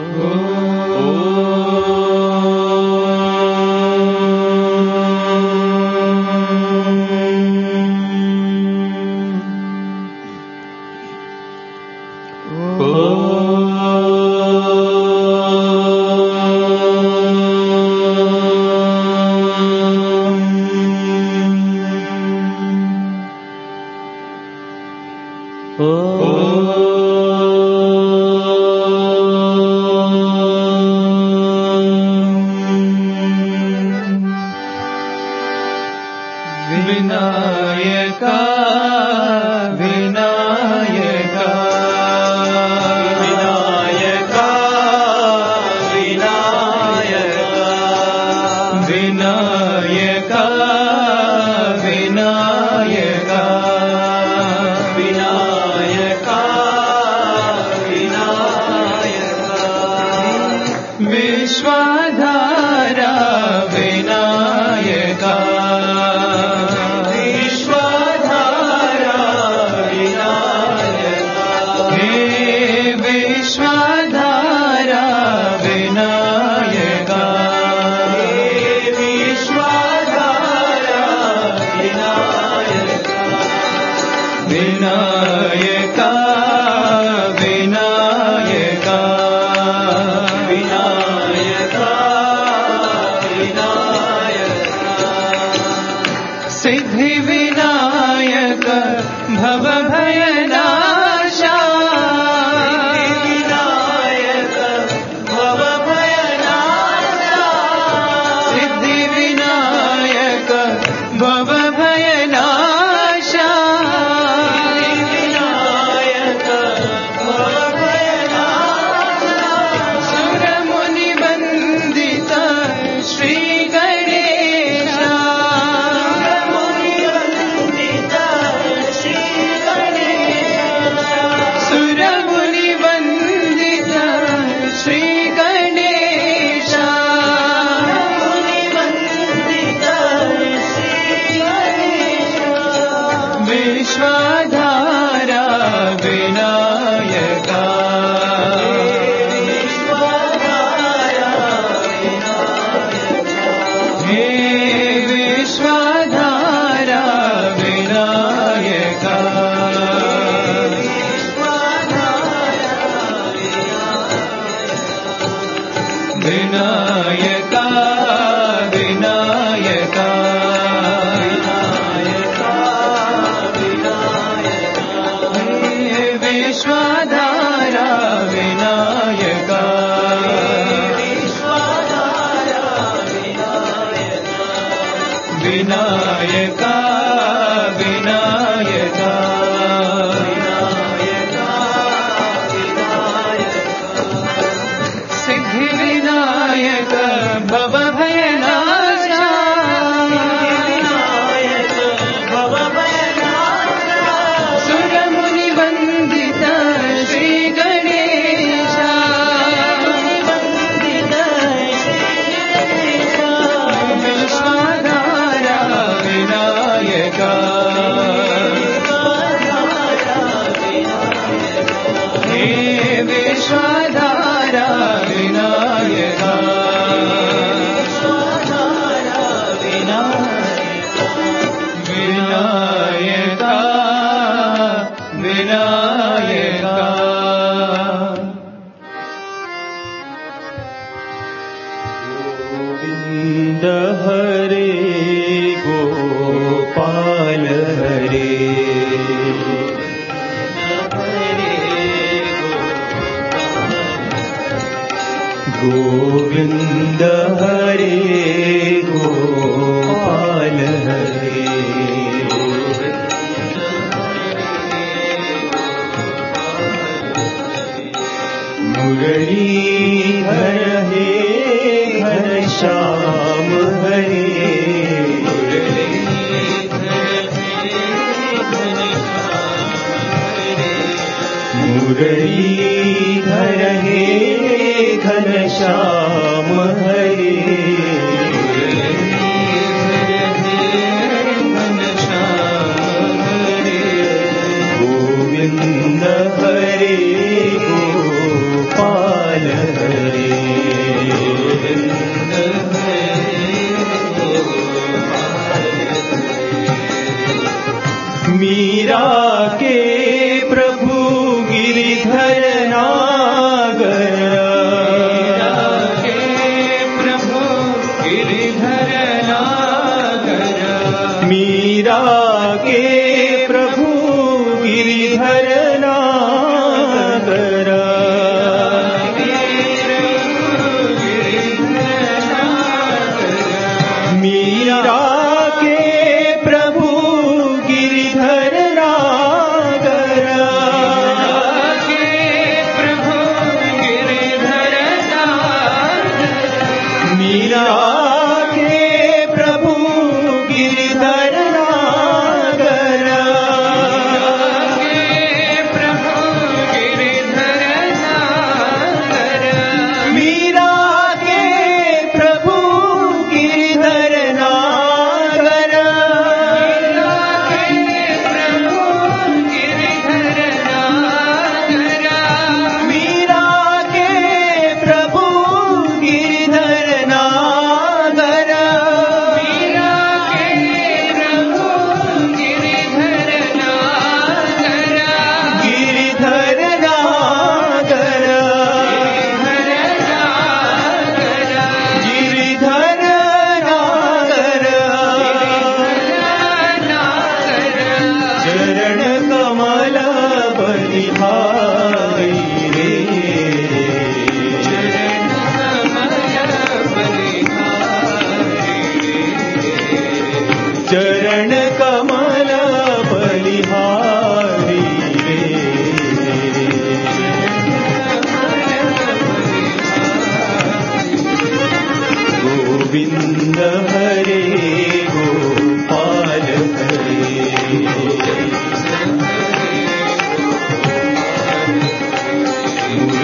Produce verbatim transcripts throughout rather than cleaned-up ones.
गोविंद हरे गोपाल हरे।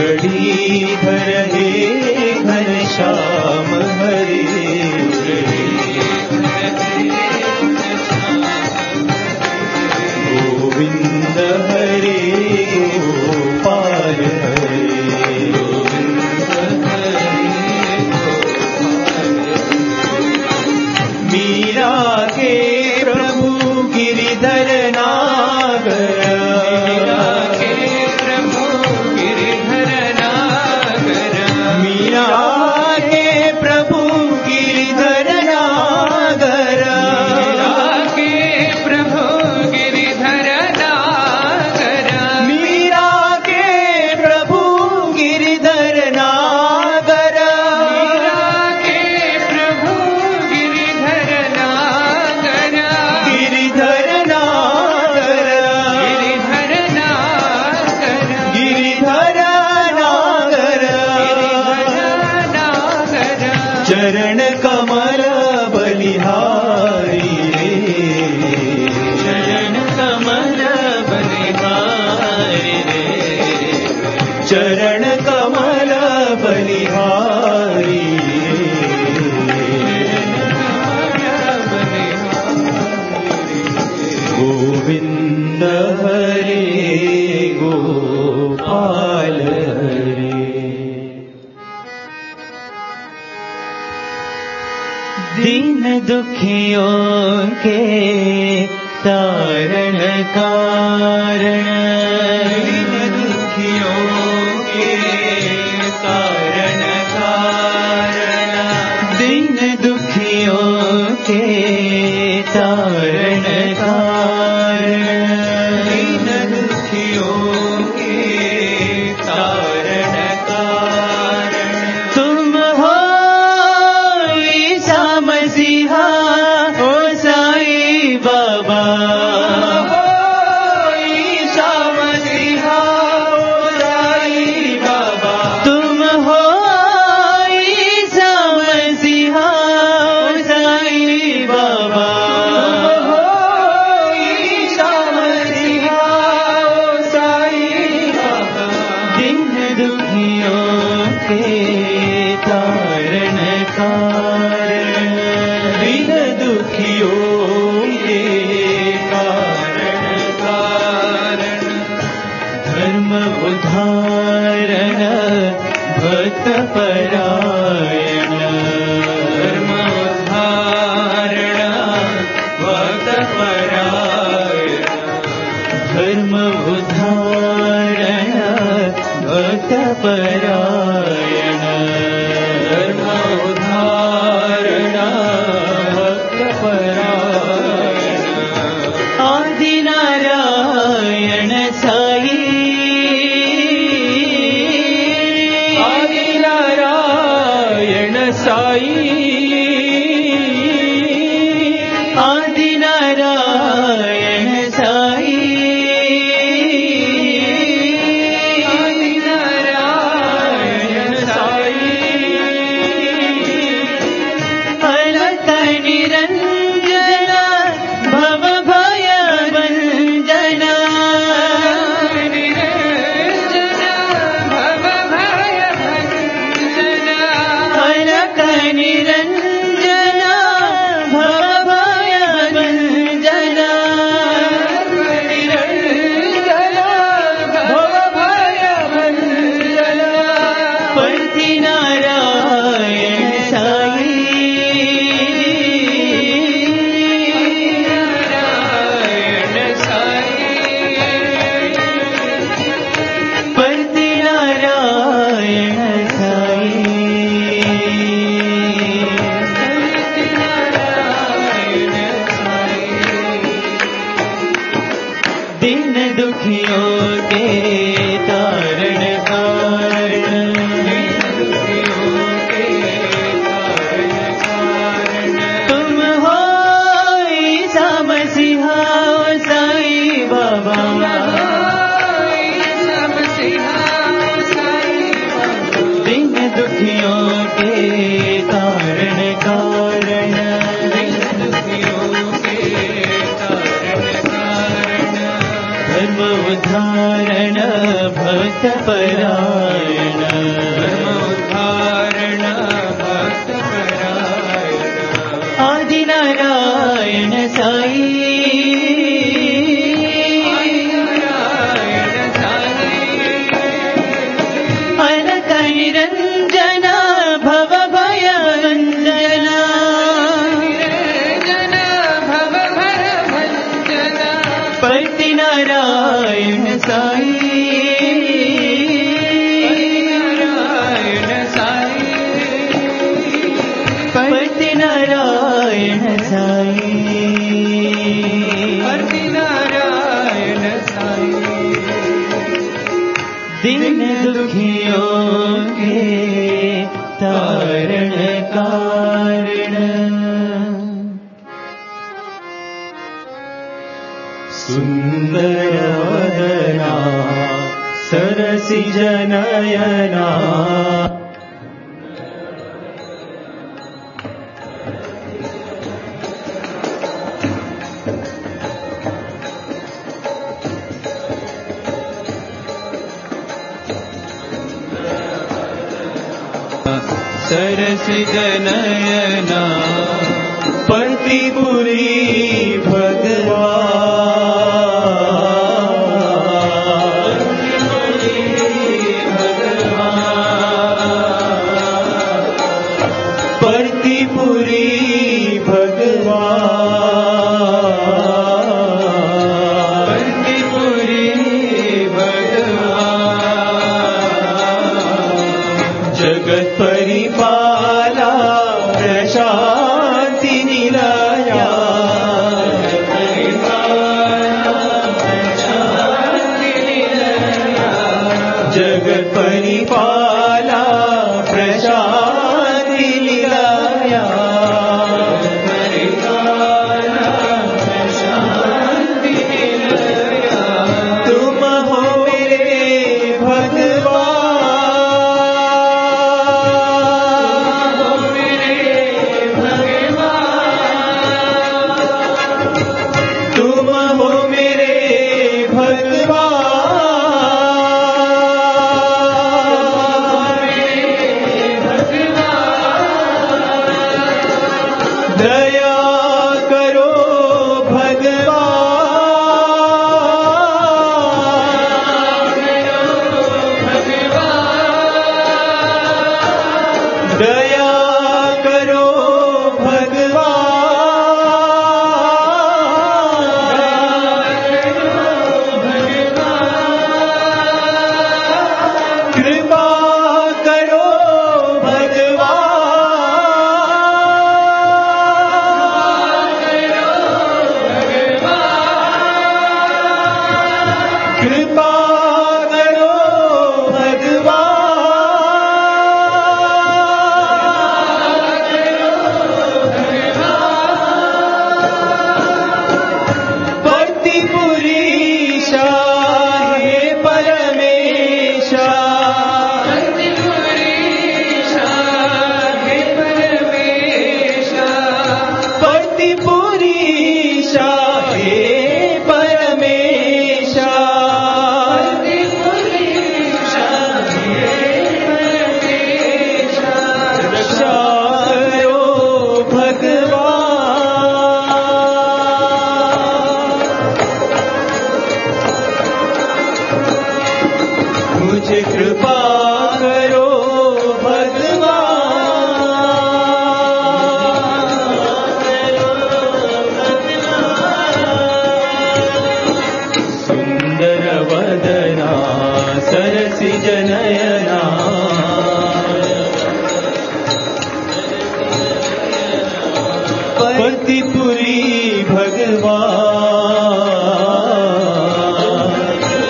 मुरलीधर हे घनश्याम हरे गोविंद हरे गोपाल हरे मीरा के प्रभु गिरिधर नागर चरण कमल बलिहारी चरण कमल बलिहारी चरण कमल बलिहारी गोविंद हरे गोपाल हरे दीन दुखियों के तारण कारण दीन दुखियों के तारण कारण दीन दुखियों के तारण कारण दीन दुखियों के तारण कारण तुम हो मसीहा ओ साई बाबा हो ईशा मसीहा ओ साई बाबा तुम हो ईशा मसीहा ओ साई बाबा हो ईशा मसीहा ओ साई बाबा दिन दुखियों के तारण कारण दीन दुखियों के कारण कारण धर्म उद्धारण भक्त परायण धर्म उद्धारण भक्त परायण धर्म उद्धारण भक्त परायण धर्म उद्धारण आदि नारायण साई आदि नारायण साई आदि नारायण साई आदि नारायण भक्तपरायण धर्मोद्धारण भक्तपरायण आदिनारायण साई आदिनारायण साई अनंत निरंजन भवभयभञ्जन निरंजन भवभयभञ्जन पतिनारायण साई नारायण साई पतिनारायण साई नारायण साई दीन दुखियों के तारण कारण सुंदर वदना सरसिज नयना सरसिज नयना पतिपुरी भगवान पतिपुरी भगवान पतिपुरी भगवान जगत परिपाला प्रशांति निलया जगत परिपाला प्रशांति निलया तुम हो मेरे भगवान तुम हो मेरे भगवान दया करो भगवान दया करो भगवान कृपा करो भगवान कृपा करो भगवान पतिपुरीशा हे परमेशा पतिपुरीशा हे परमेशा रक्षा करो भगवान मुझे कृपा करो भगवान सुंदर वदना सरसिज नयना पतिपुरी भगवान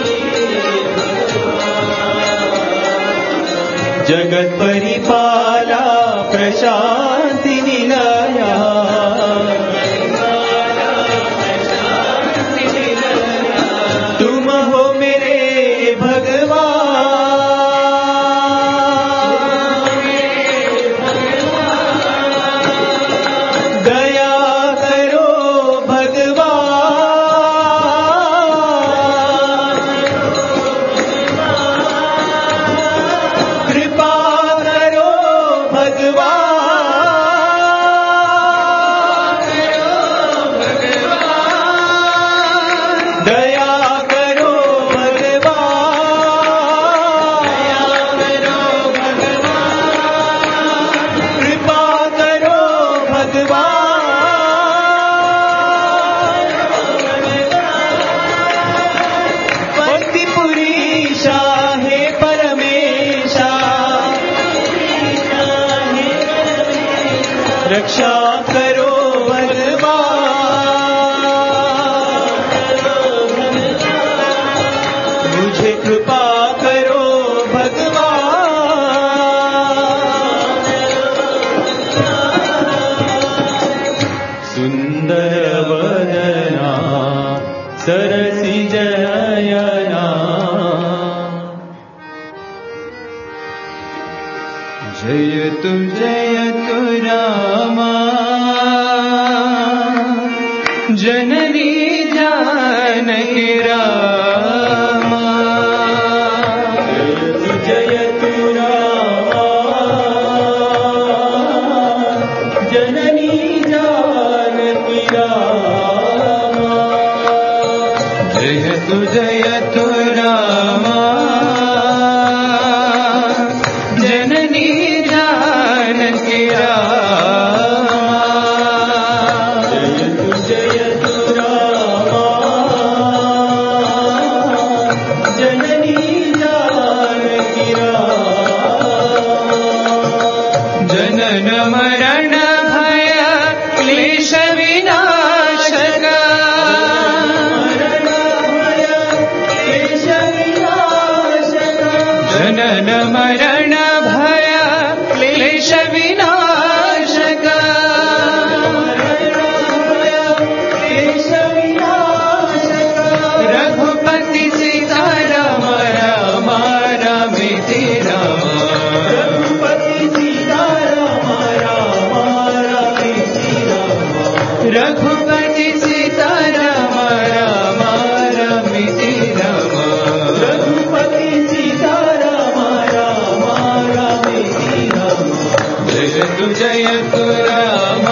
जगत परिपाला प्रशांति निलया तुम हो मेरे भगवान दया करो भगवान रक्षा करो भगवान, मुझे कृपा करो भगवान। सुंदर वदना सरसी जयना, जयतु जयतु रामा जननी जानकी रामा। जयतु जयतु रामा जननी जानकी रामा। जयतु जयतु रामा जननी जानकी रामा। जयतु जयतु रामा जननी जानकी रामा। जनन मरण भय क्लेश विनाशक, जनन मरण भय क्लेश विनाशक, रघुपति सीताराम राम राम राम, रघुपति सीताराम राम राम राम, रघुपति सीताराम राम राम राम, रघुपति सीताराम राम राम राम। जयतु जयतु रामा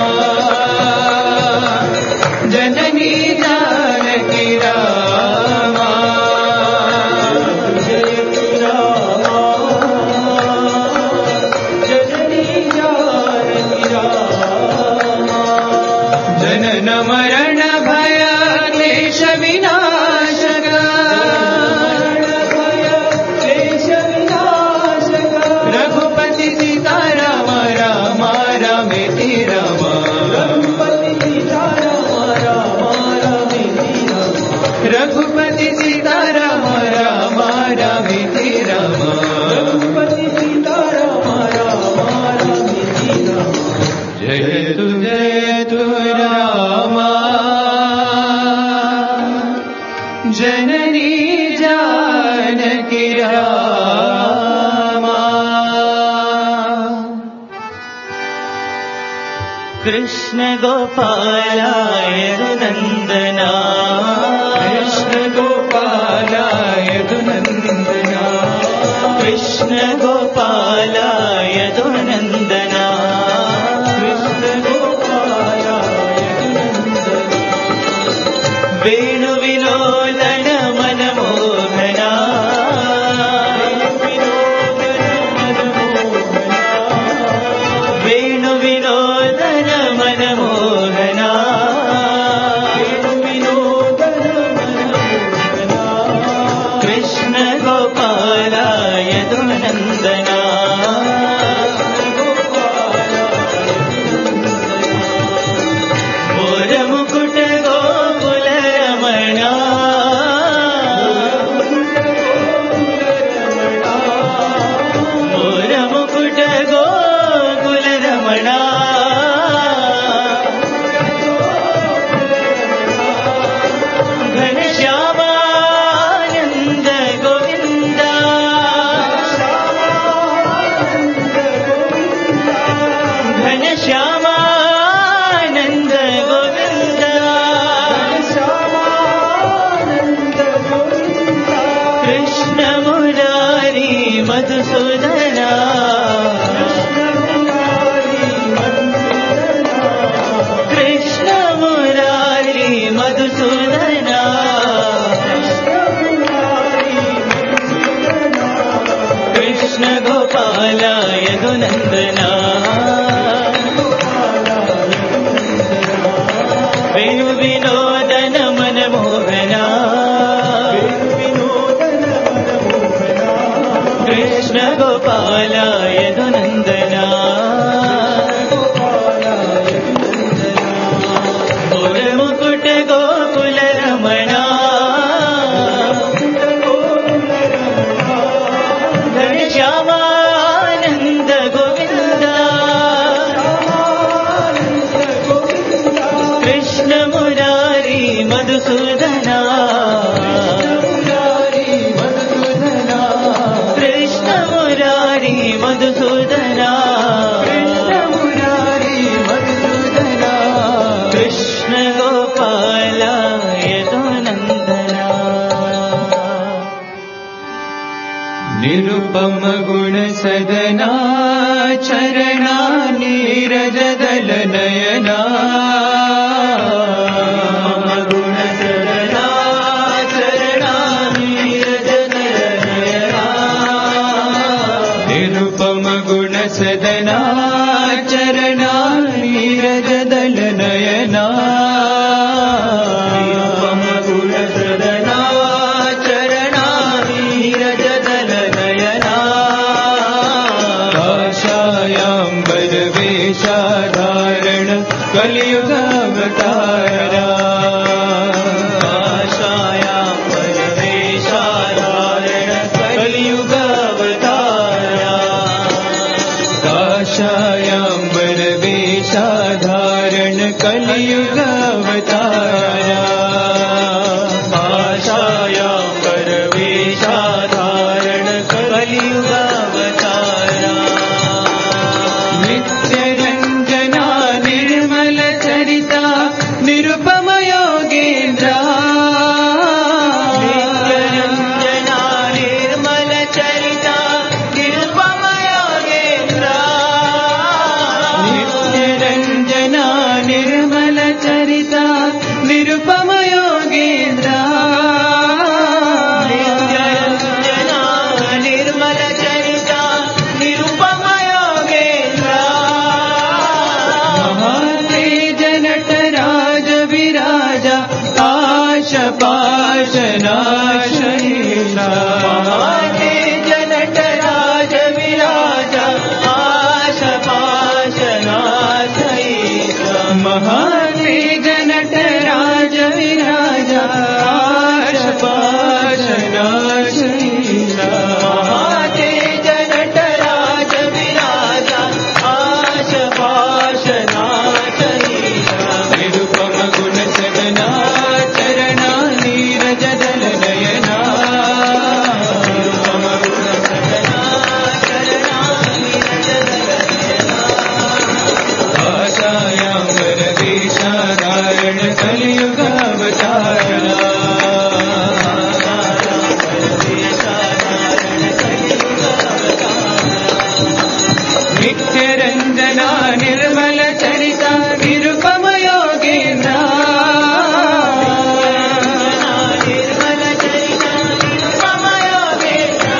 जननी जानकी रामा। जयतु रामा जननी जानकी रामा। जनन मरण भय क्लेश विनाशक, रघुपति सीताराम राम राम राम, रघुपति सीताराम राम राम राम, रघुपति सीताराम राम राम राम, रघुपति सीताराम राम राम राम। जयतु जयतु रामा जननी जानकी रामा। कृष्ण गोपालाय नंदना, कृष्ण गोपालाय नंदना, कृष्ण गोपालाय नंदना, कृष्ण गोपालाय नंदना। वेणु विनोदन मनमोहना, वेणु विनोदन मनमोहना, वेणु विनोदन मनमोहना। कृष्ण गोपालाय नंदना, मोर मुकुट गोकुल रमणा, मोर मुकुट गोकुल रमणा। घनश्यामानंद गोविंदा, घनश्यामानंद गोविंदा, कृष्ण मुरारी मधुसूदना, कृष्ण मुरारी मधुसूदना, कृष्ण गोपालाय नंदना। वेणु विनोदन मनमोहना, कृष्ण गोपालाय नंदना, निरुपम गुण सदना चरणा नीरज दल नयना गुण सदना चरणा नीरज दल नयना निरुपम गुण सदना चरणा नीरज दल नयना निरुपम गुण सदना चरणा नीरज दल नयना काषायाम्बर वेषाधारण कलियुग अवतारा काषायाम्बर वेषाधारण कलियुग अवतारा काषायाम्बर वेषाधारण कलियुग अवतारा काषायाम्बर वेषाधारण कलियुग अवतारा नित्य रंजना निर्मल चरिता निरुपम योगेन्द्रा नित्यरञ्जना निर्मल चरिता निरुपम योगेन्द्रा नित्य रंजना निर्मल चरिता निरुपम योगेन्द्रा नित्यरञ्जना निर्मल चरिता निरुपम योगेन्द्रा महातेज नटराज विराजा आश पाश नाशहीशा महातेज नटराज विराजा आश पाश नाशईशा महातेज नटराज विराजा आश पाश नाशहीशा महातेज नटराज विराजा आश पाश नाशईशा निरुपम गुण सदना चरणा नीरज दल नयना निरुपम गुण सदना चरणा नीरज दल नयना काषायाम्बर वेषाधारण कलियुग अवतारा नित्य रंजना निर्मल चरिता निरुपम योगेन्द्रा निर्मल चरिता निरुपम योगेन्द्रा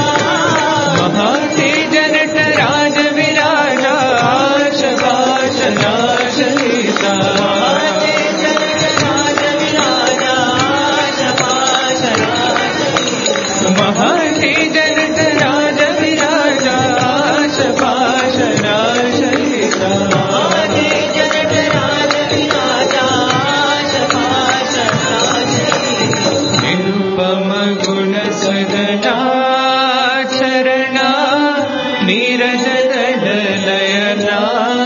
महातेज नटराज विराजा आश पाश नाशहीशा महातेज नटराज विराजा आश पाश नाशईशा महातेज नटराज विराजा आश पाश नाशहीशा महातेज नटराज विराजा आश पाश नाशईशा निरुपम गुण सदना चरणा नीरज दल नयना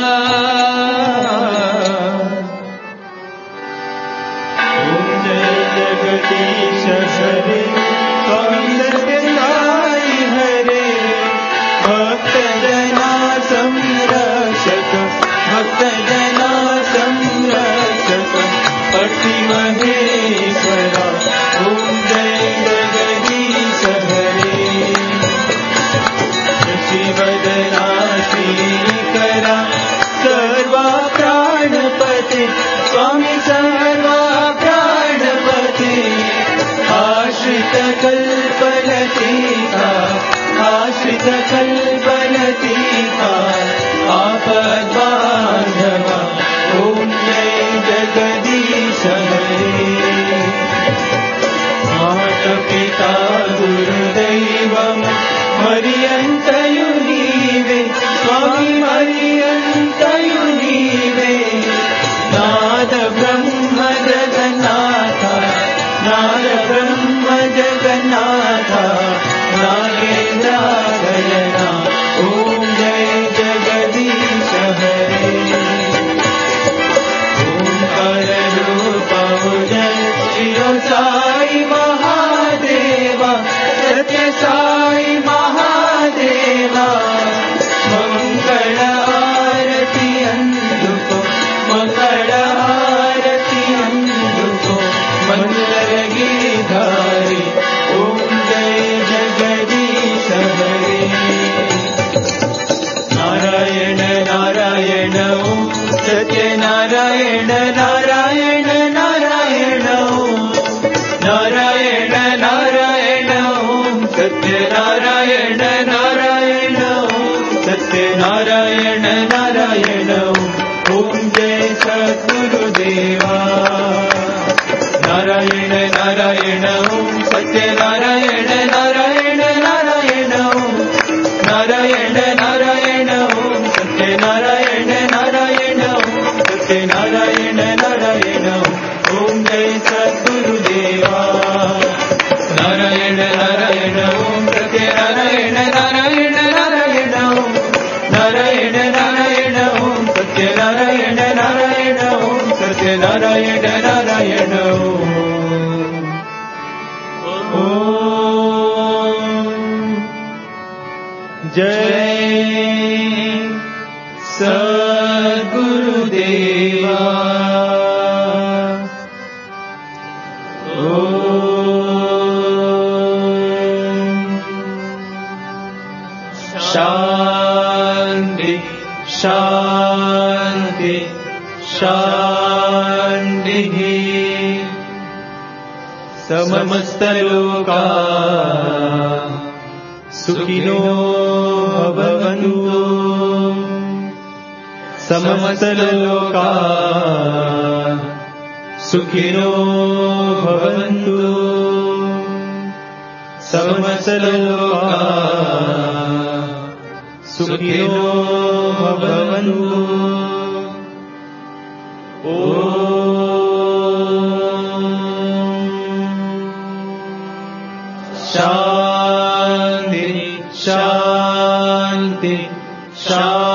जय जगदीश हरे स्वामी सत्यसाई हरे भक्त जना संरक्षक भक्त जना संरक्षक पति महेश्वरा ओम जय जगदीश हरे शिवदना श्रीकरा सर्वा प्राणपते स्वामी सर्वा प्राणपते आश्रित कल्पलतीका आश्रित कल्पलतीका आपद्बान्धवा ॐ जय जगदीश हरे मातपिता गुरुदैवं मरियन्तयु नीवे स्वामी मरियन्तयु नीवे नाद ब्रह्म जगन्नाथ नाद ब्रह्म जगन्नाथ नागेन्द्राशयना ॐ जय जगदीश हरे ओंकार रूप जय शिव साई महादेवा सत्य साई महादेवा सत्यनारायण नारायण नारायण ओम नारायण नारायण ओम सत्यनारायण नारायण ओम सत्यनारायण नारायण ओम जय सद्गुरुदेवा नारायण नारायण ओम सत्यनारायण नारायण नारायण ओम नारायण नारायण ओम सत्यनारायण नारायण ओम सत्यनारायण नारायण ओम जय सद्गुरुदेवा शांति शांति शांति समस्त लोका सुखिनो भवन्तु समस्त लोका सुखिनो भवन्तु समस्त लोका सुखिनो भवन्तु शांति शांति शांति